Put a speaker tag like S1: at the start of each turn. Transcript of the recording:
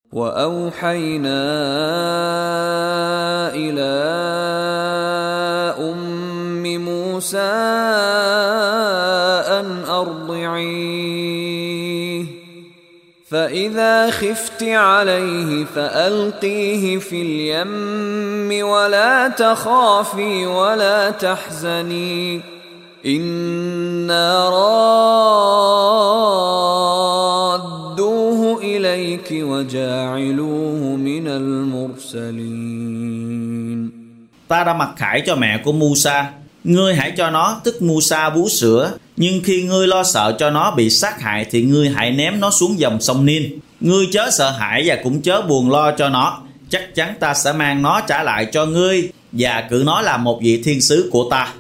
S1: وأوحينا إلى أم موسى أن أرضعيه فإذا خفت عليه فألقيه في اليم ولا تخافي ولا تحزني إنا رادوه إليك وجاعلوه من المرسلين.
S2: Ta đã mặc khải cho mẹ của Musa. Ngươi hãy cho nó, tức Musa, bú sữa. Nhưng khi ngươi lo sợ cho nó bị sát hại thì ngươi hãy ném nó xuống dòng sông Nin. Ngươi chớ sợ hãi và cũng chớ buồn lo cho nó. Chắc chắn ta sẽ mang nó trả lại cho ngươi và cử nó làm một vị thiên sứ của ta.